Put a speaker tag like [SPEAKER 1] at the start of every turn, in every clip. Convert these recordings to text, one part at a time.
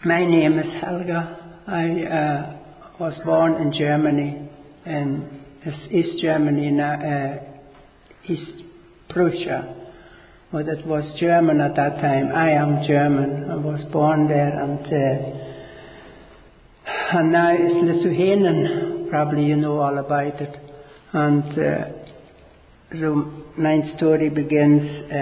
[SPEAKER 1] My name is Helga. I was born in Germany, in East Germany, East Prussia. But it was German at that time. I am German. I was born there, and now it's Lithuanian. Probably you know all about it. And so my story begins.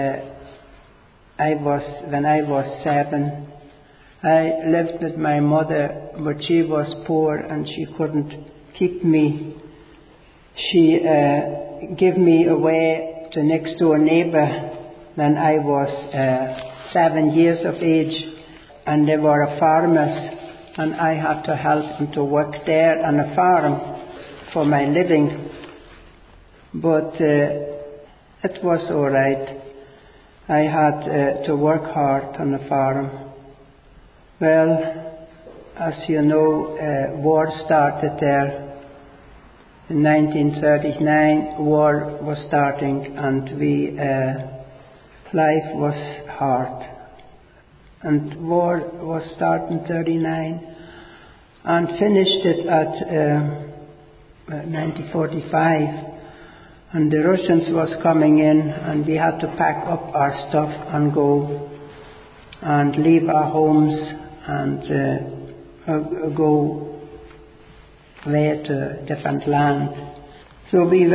[SPEAKER 1] When I was 7. I lived with my mother, but she was poor and she couldn't keep me. She gave me away to next door neighbor when I was 7 years of age, and they were farmers, and I had to help them to work there on a farm for my living. But it was all right. I had to work hard on the farm. Well, as you know, war started there. In 1939, war was starting, and life was hard. And war was starting in 1939 and finished it at 1945. And the Russians was coming in, and we had to pack up our stuff and go and leave our homes and go away to different land. So we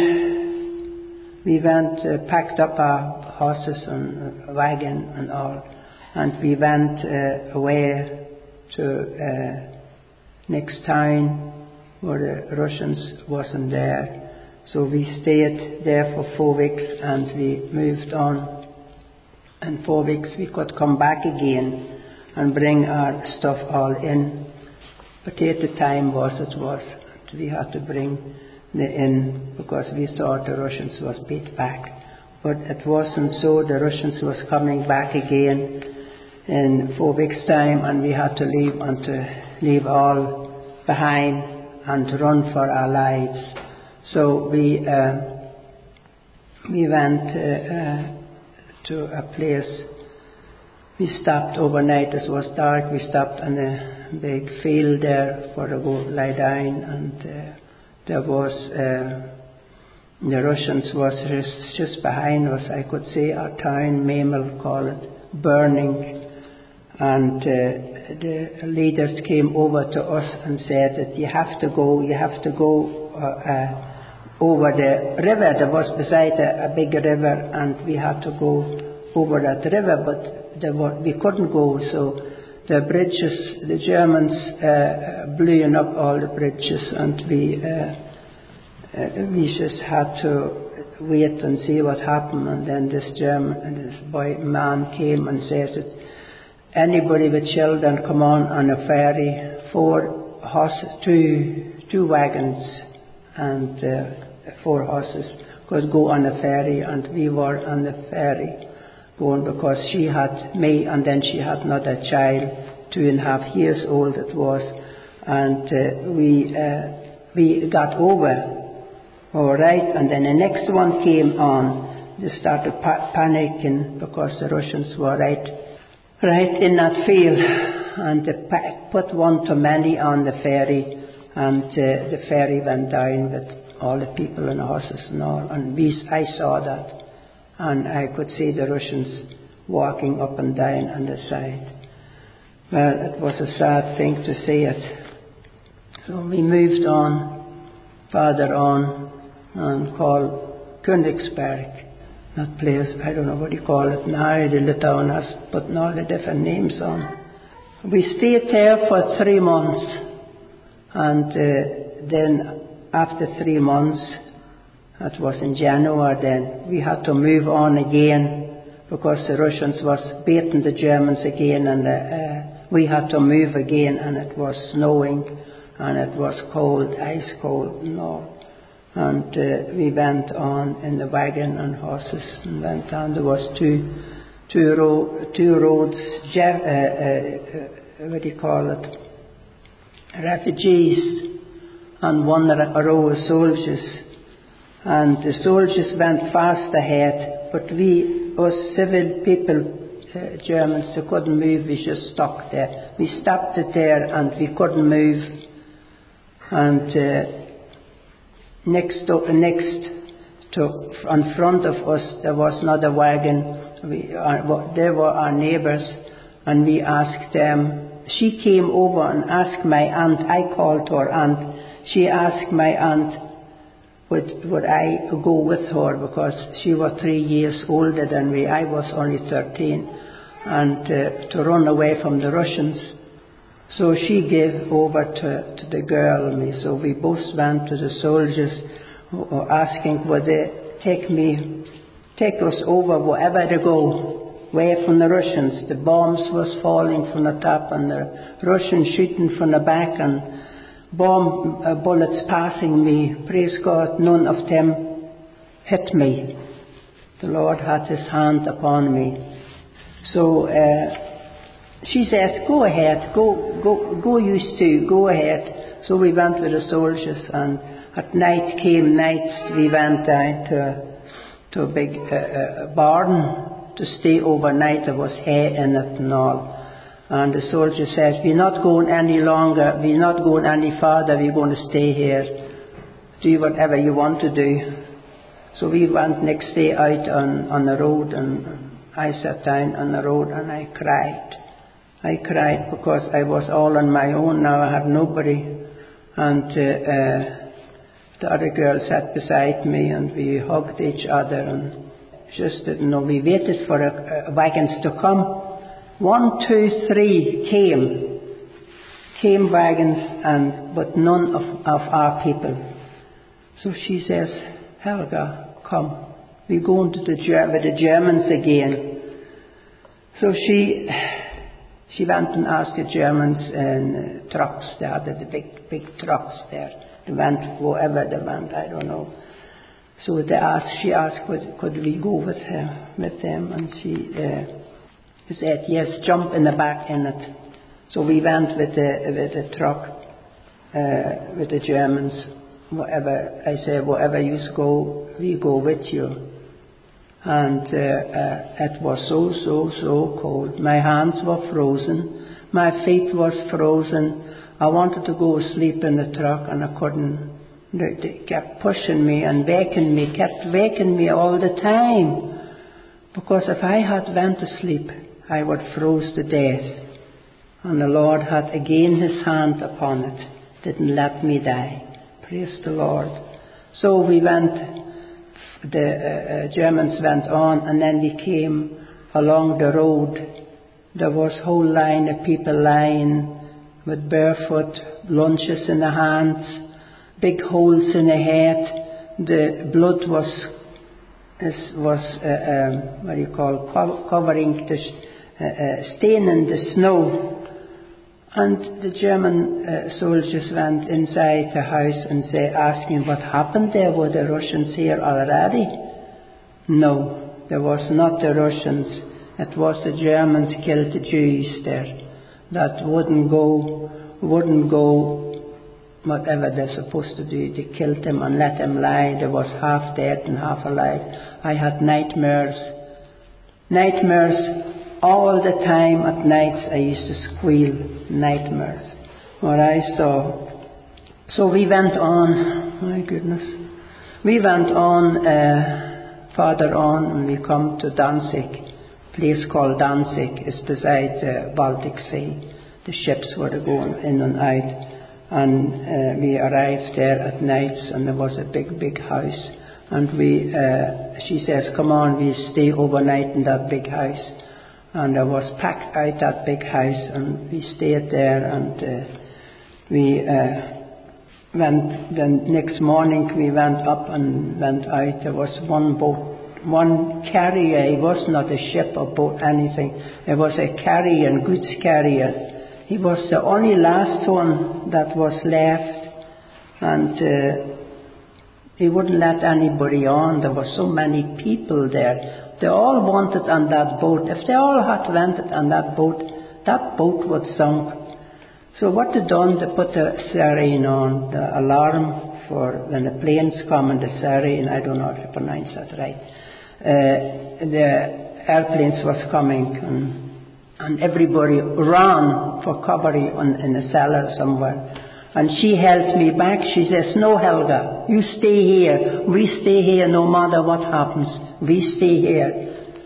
[SPEAKER 1] packed up our horses and wagon and all, and we went away to next town where the Russians wasn't there. So we stayed there for 4 weeks, and we moved on. In 4 weeks we could come back again and bring our stuff all in. But at the time we had to bring the in because we thought the Russians was beat back. But it wasn't so. The Russians was coming back again in 4 weeks' time, and we had to leave all behind and run for our lives. So we went to a place. We stopped overnight. It was dark. We stopped on a big field there for to go lie down, and there was the Russians was just behind us. I could see our town, Memel call it, burning, and the leaders came over to us and said that you have to go over the river. There was beside a big river, and we had to go over that river, but we couldn't go, so the bridges, the Germans blew up all the bridges, and we just had to wait and see what happened. And then this man came and says that anybody with children come on a ferry, 4 horses, 2 wagons and 4 horses could go on a ferry, and we were on the ferry going because she had me, and then she had another child, 2.5 years old it was, and we got over all right. And then the next one came on. They started panicking because the Russians were right in that field, and they put one too many on the ferry, and the ferry went down with all the people and the horses and all, and I saw that. And I could see the Russians walking up and down on the side. Well, it was a sad thing to see it. So we moved on, farther on, and called Königsberg. That place, I don't know what you call it now, the town has put all the different names on. We stayed there for 3 months, and then after 3 months, that was in January then, we had to move on again because the Russians was beating the Germans again, and we had to move again, and it was snowing and it was cold, ice cold and all. And we went on in the wagon and horses and went on. There was two roads, what do you call it, refugees, and one row of soldiers. And the soldiers went fast ahead, but we, us civil people, Germans, they couldn't move, we just stuck there. We stopped it there and we couldn't move. And next in front of us there was another wagon. They were our neighbours, and we asked them. She came over and asked my aunt. I called her aunt. She asked my aunt would I go with her, because she was 3 years older than me. I was only 13, and to run away from the Russians. So she gave over to the girl and me. So we both went to the soldiers, asking would they take us over wherever they go, away from the Russians. The bombs was falling from the top, and the Russians shooting from the back, and bomb bullets passing me. Praise God, none of them hit me. The Lord had His hand upon me. So she says, go ahead, go you two, go ahead. So we went with the soldiers, and at night we went down to a big barn to stay overnight. There was hay in it and all. And the soldier says, we're not going any longer, we're not going any farther, we're going to stay here. Do whatever you want to do. So we went next day out on the road, and I sat down on the road and I cried. I cried because I was all on my own now. I had nobody. And the other girl sat beside me, and we hugged each other and just didn't know. We waited for wagons to come. 1, 2, 3 came wagons, but none of our people. So she says, Helga, come. We're going to with the Germans again. So she went and asked the Germans in trucks. They had the big trucks there. They went wherever they went, I don't know. So she asked, could we go with them? And she said, yes, jump in the back in it. So we went with the truck, with the Germans. Wherever you go, we go with you. And it was so cold. My hands were frozen. My feet was frozen. I wanted to go sleep in the truck, and I couldn't. They kept pushing me and kept waking me all the time. Because if I had went to sleep, I would froze to death. And the Lord had again His hand upon it. Didn't let me die. Praise the Lord. So we went, the Germans went on, and then we came along the road. There was a whole line of people lying with barefoot, lunches in their hands, big holes in the head. The blood was covering staining the snow. And the German soldiers went inside the house and asking what happened there. Were the Russians here already? No, there was not the Russians. It was the Germans killed the Jews there. That wouldn't go whatever they're supposed to do. They killed them and let them lie. They was half dead and half alive. I had nightmares all the time. At nights I used to squeal. Nightmares what I saw. So we went on, my goodness, we went on farther on, and we come to Danzig. A place called Danzig is beside the Baltic Sea. The ships were going in and out, and we arrived there at nights, and there was a big house, and she says, come on, we stay overnight in that big house. And I was packed out that big house, and we stayed there, and we went. The next morning we went up and went out. There was one boat, one carrier. It was not a ship or boat, anything. It was a carrier, goods carrier. He was the only last one that was left, and he wouldn't let anybody on. There were so many people there. They all wanted on that boat. If they all had wanted on that boat would sunk. So what they done, they put the siren on, the alarm for when the planes come, and the siren, I don't know if I pronounce that right. airplanes was coming, and everybody ran for cover in a cellar somewhere. And she held me back. She says, "No, Helga, you stay here. We stay here no matter what happens. We stay here."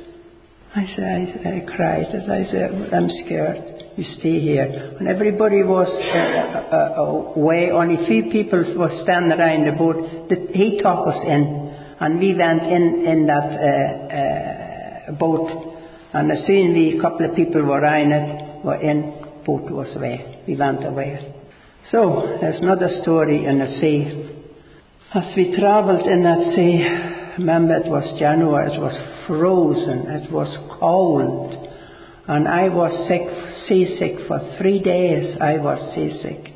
[SPEAKER 1] I cried, as I said, "I'm scared. You stay here." And everybody was away. Only few people were standing around the boat. He took us in, and we went in that boat. And as soon as a couple of people were in it, boat was away. We went away. So, there's another story in the sea. As we travelled in that sea, remember it was January, it was frozen, it was cold, and I was seasick for 3 days. I was seasick.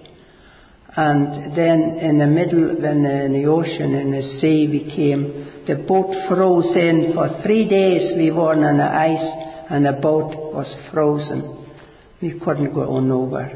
[SPEAKER 1] And then in the middle, in the ocean, in the sea, the boat froze in. For 3 days we were on the ice, and the boat was frozen. We couldn't go on over.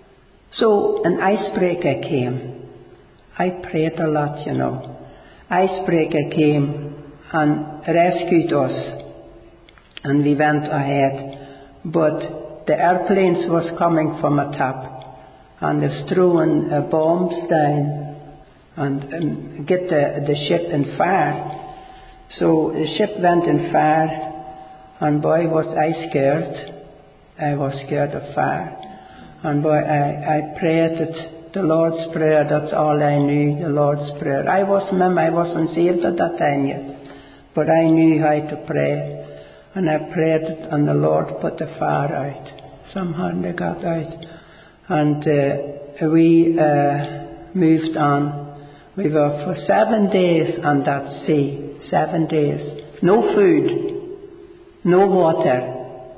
[SPEAKER 1] So an icebreaker came. I prayed a lot, Icebreaker came and rescued us, and we went ahead. But the airplanes was coming from a top, and they was throwing bombs down and get the ship in fire. So the ship went in fire, and boy was I scared. I was scared of fire. And boy, I prayed the Lord's Prayer. That's all I knew, the Lord's Prayer. I wasn't saved at that time yet, but I knew how to pray. And I prayed it, and the Lord put the fire out. Somehow they got out. And we moved on. We were for 7 days on that sea. 7 days. No food, no water,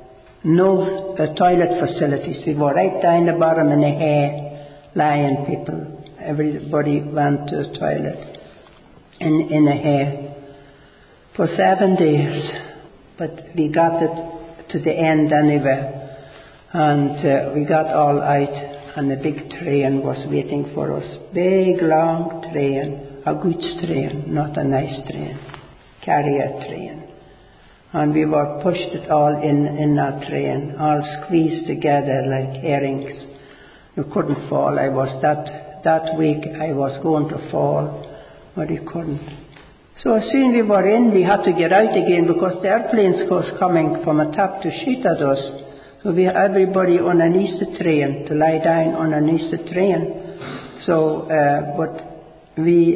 [SPEAKER 1] no toilet facilities. We were right down the bottom in the hay, lying people. Everybody went to the toilet in the hay for 7 days. But we got it to the end anyway. And we got all out, and a big train was waiting for us. Big, long train, a goods train, not a nice train, carrier train. And we were pushed it all in that train, all squeezed together like herrings. We couldn't fall. I was that weak. I was going to fall, but we couldn't. So as soon as we were in, we had to get out again because the airplanes was coming from a top to shoot at us. So we had everybody underneath the train to lie down underneath the train. So, but we.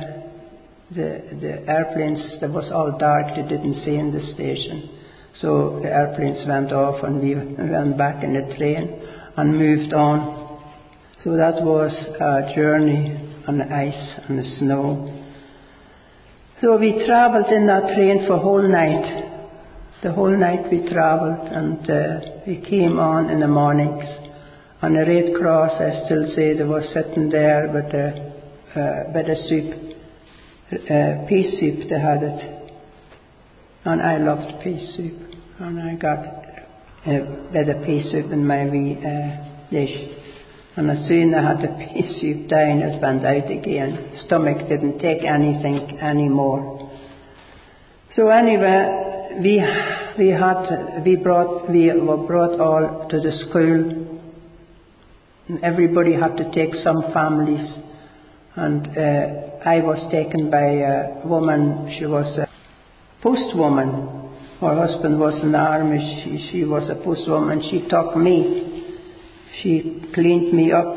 [SPEAKER 1] The airplanes, that was all dark, they didn't see in the station. So the airplanes went off, and we went back in the train and moved on. So that was our journey on the ice and the snow. So we travelled in that train for a whole night. The whole night we travelled, and we came on in the mornings. On the Red Cross, I still say they were sitting there with a bit of soup. Pea soup, they had it, and I loved pea soup, and I got a bit of pea soup in my wee dish, and as soon as I had the pea soup down, it went out again. Stomach didn't take anything anymore. So anyway, we were brought all to the school, and everybody had to take some families, and I was taken by a woman. She was a postwoman. Her husband was in the army. She was a postwoman. She took me. She cleaned me up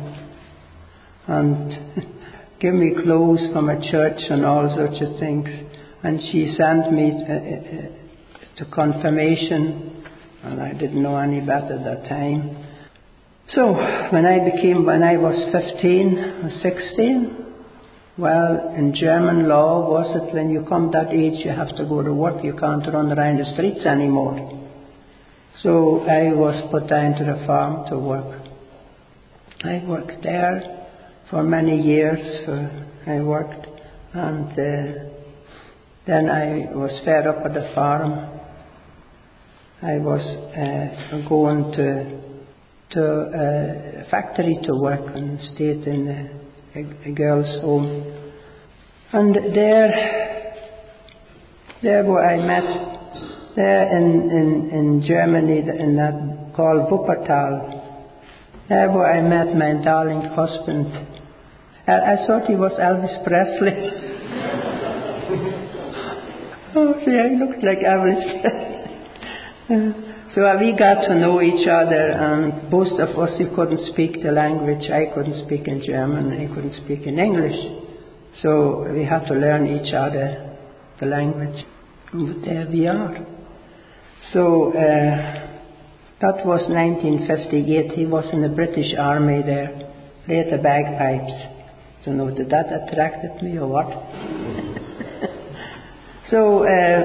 [SPEAKER 1] and gave me clothes from a church and all sorts of things. And she sent me to confirmation. And I didn't know any better at that time. So when I was 15 or 16, well, in German law, was it when you come that age you have to go to work, you can't run around the streets anymore. So I was put down to the farm to work. I worked there for many years. I worked, and then I was fed up at the farm. I was going to a factory to work and stayed in a girl's home. And there where I met there in Germany, in that called Wuppertal. There where I met my darling husband. I thought he was Elvis Presley. Oh, yeah, he looked like Elvis Presley. So we got to know each other, and both of us, we couldn't speak the language. I couldn't speak in German, he couldn't speak in English. So we had to learn each other the language. But there we are. So that was 1958. He was in the British Army there, played the bagpipes. Don't know, did that attracted me or what? So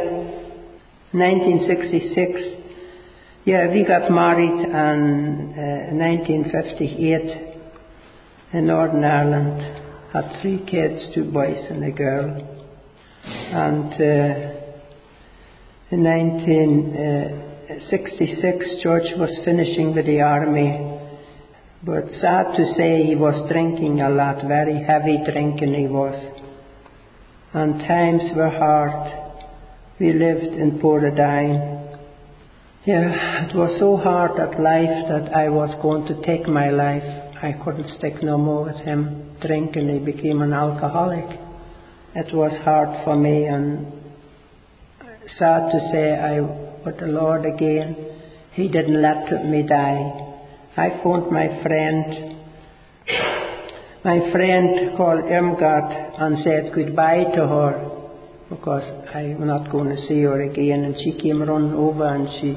[SPEAKER 1] 1966. Yeah, we got married in 1958 in Northern Ireland. Had 3 kids, 2 boys and a girl. And in 1966, George was finishing with the army. But sad to say, he was drinking a lot, very heavy drinking he was. And times were hard. We lived in Portadown. Yeah, it was so hard that life that I was going to take my life. I couldn't stick no more with him drinking. He became an alcoholic. It was hard for me, and sad to say, with the Lord again, He didn't let me die. I phoned my friend called Irmgard, and said goodbye to her, because I'm not going to see her again. And she came running over, and she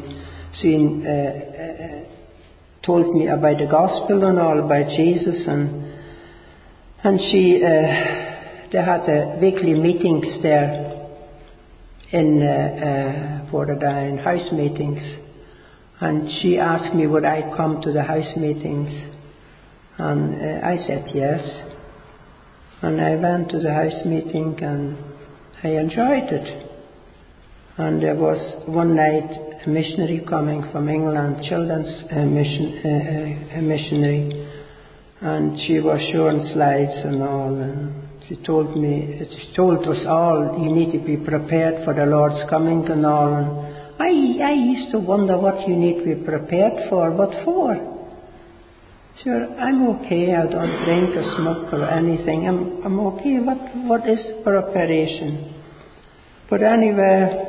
[SPEAKER 1] told me about the gospel and all about Jesus, and she they had weekly meetings there in Portadown, house meetings, and she asked me would I come to the house meetings, and I said yes, and I went to the house meeting and I enjoyed it. And there was one night a missionary coming from England, children's missionary, and she was showing slides and all, and she told us all, you need to be prepared for the Lord's coming and all. And I used to wonder what you need to be prepared for. What for? Sure, I'm okay. I don't drink or smoke or anything. I'm okay. What is preparation? But anyway,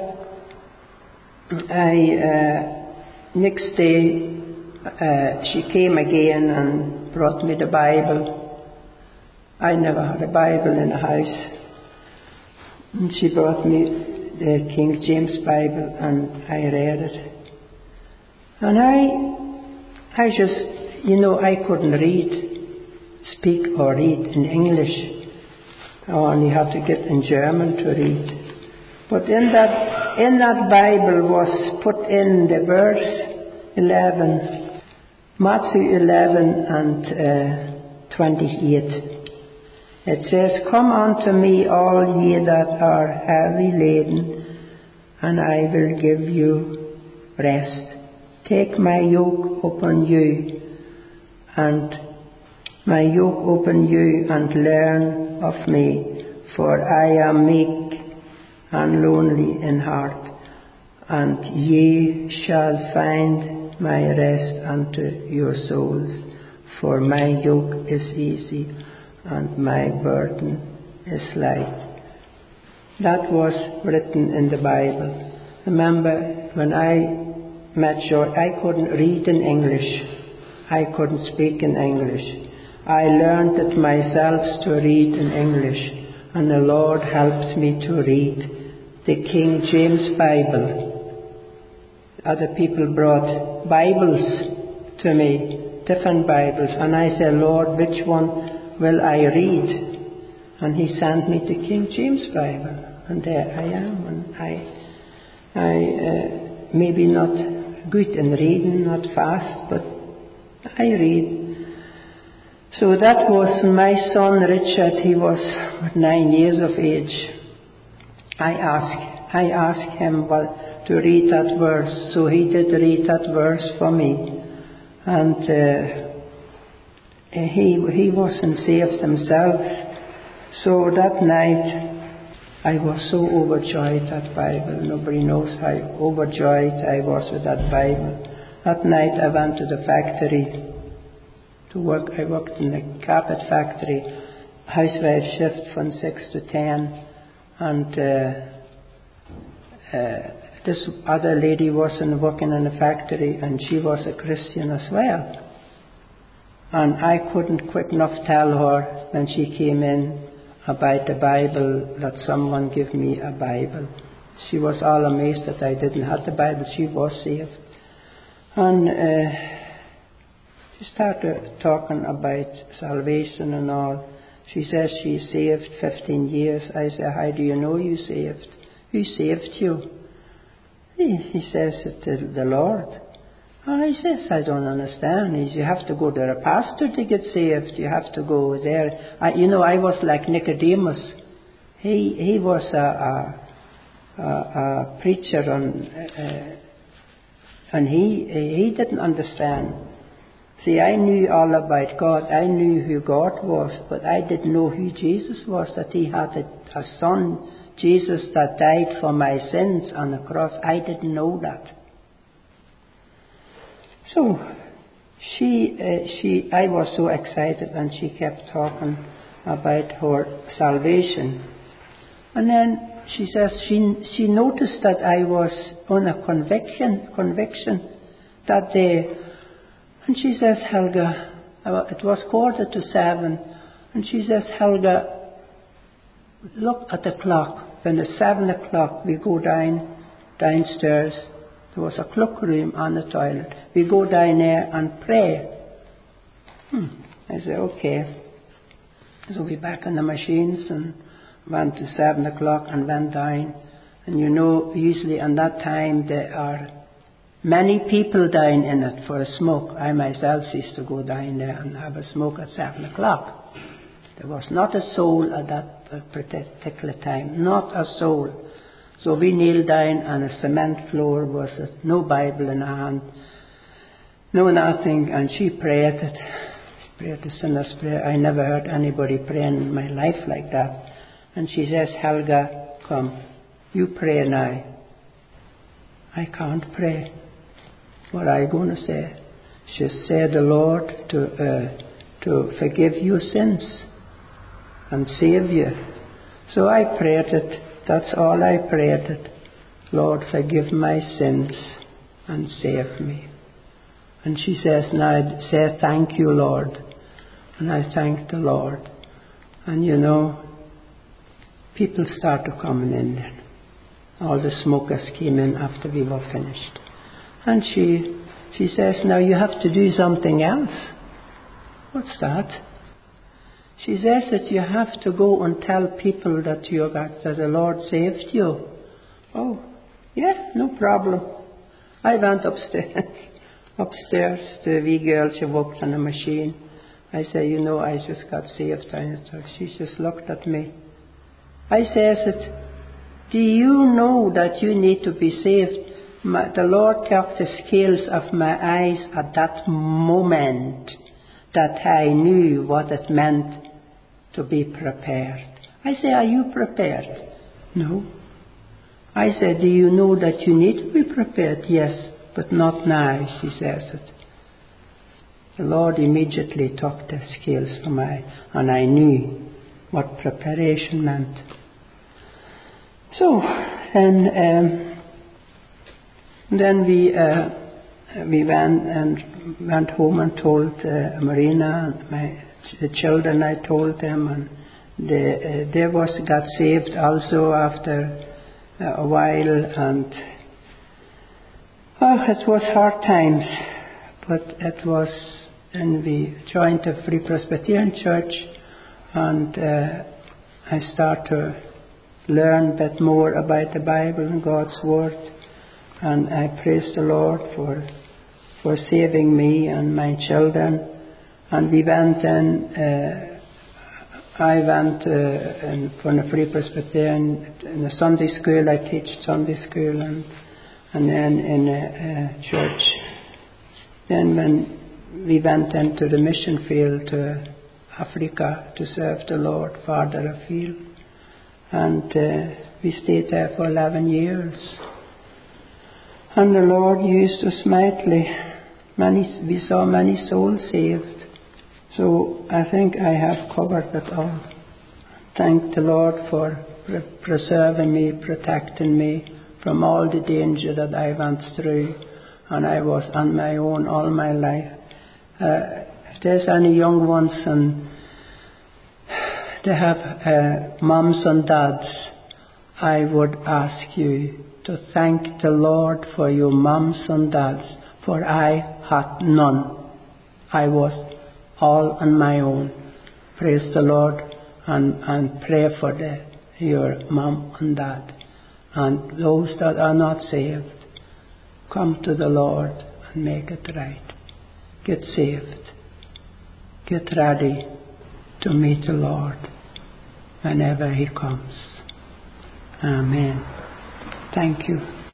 [SPEAKER 1] next day she came again and brought me the Bible. I never had a Bible in the house. And she brought me the King James Bible, and I read it. And I just, I couldn't speak or read in English. I only had to get in German to read. But in that Bible was put in the verse 11, Matthew 11 and 28. It says, "Come unto me, all ye that are heavy laden, and I will give you rest. Take my yoke upon you, and learn of me, for I am meek and lonely in heart, and ye shall find my rest unto your souls. For my yoke is easy, and my burden is light." That was written in the Bible. Remember, when I met George, I couldn't read in English. I couldn't speak in English. I learned it myself to read in English, and the Lord helped me to read the King James Bible. Other people brought Bibles to me, different Bibles, and I said, "Lord, which one will I read?" And He sent me the King James Bible, and there I am. And I maybe not good in reading, not fast, but I read. So that was my son Richard. He was 9 years of age. I asked him to read that verse, so he did read that verse for me, and he wasn't saved himself. So that night I was so overjoyed that Bible. Nobody knows how overjoyed I was with that Bible. That night I went to the factory to work. I worked in a carpet factory, housewife shift from 6 to 10. And this other lady wasn't working in the factory, and she was a Christian as well. And I couldn't quick enough tell her when she came in about the Bible that someone give me a Bible. She was all amazed that I didn't have the Bible. She was saved. And she started talking about salvation and all. She says she's saved 15 years. I said, how do you know you saved? Who saved you? He says, it's the Lord. Oh, he says, I don't understand. He says, you have to go to a pastor to get saved. You have to go there. I was like Nicodemus. He was a preacher, and he didn't understand. See, I knew all about God. I knew who God was, but I didn't know who Jesus was, that he had a son, Jesus, that died for my sins on the cross. I didn't know that. So, I was so excited, and she kept talking about her salvation. And then she says she noticed that I was on a conviction that day. And she says, Helga, it was 6:45, and she says, Helga, look at the clock. When it's 7 o'clock, we go downstairs. There was a cloakroom on the toilet. We go down there and pray. I said, okay. So we back on the machines and went to 7 o'clock and went down. And usually in that time there are many people down in it for a smoke. I myself used to go down there and have a smoke at 7 o'clock. There was not a soul at that particular time. Not a soul. So we kneeled down on a cement floor, was no Bible in her hand, no nothing, and she prayed it. She prayed the sinner's prayer. I never heard anybody praying in my life like that. And she says, Helga, come, you pray now. I can't pray. What are you going to say? She said the Lord to forgive your sins and save you. So I prayed it. That's all I prayed it. Lord, forgive my sins and save me. And she says, now say thank you, Lord. And I thanked the Lord. And people started coming in then. All the smokers came in after we were finished. And she says, now you have to do something else. What's that? She says that you have to go and tell people that that the Lord saved you. Oh, yeah, no problem. I went upstairs to a wee girl. She worked on a machine. I say, I just got saved. She just looked at me. I says do you know that you need to be saved? The Lord took the scales off my eyes at that moment, that I knew what it meant to be prepared. I say, are you prepared? No. I said, do you know that you need to be prepared? Yes, but not now, she says it. The Lord immediately took the scales from my, and I knew what preparation meant. So, then we went home and told Marina and the children. I told them, and they got saved also after a while. And it was hard times, but it was. And we joined the Free Presbyterian Church, and I started to learn a bit more about the Bible and God's Word. And I praise the Lord for saving me and my children. And we went in, I went from the Free Presbyterian in the Sunday school. I teach Sunday school, and then in a church. Then when we went into the mission field to Africa to serve the Lord farther afield. and we stayed there for 11 years. And the Lord used us mightily. We saw many souls saved. So I think I have covered it all. Thank the Lord for preserving me, protecting me from all the danger that I went through, and I was on my own all my life. If there's any young ones and they have mums and dads, I would ask you to thank the Lord for your mums and dads, for I had none. I was all on my own. Praise the Lord, and pray for your mum and dad. And those that are not saved, come to the Lord and make it right. Get saved. Get ready to meet the Lord whenever He comes. Amen. Thank you.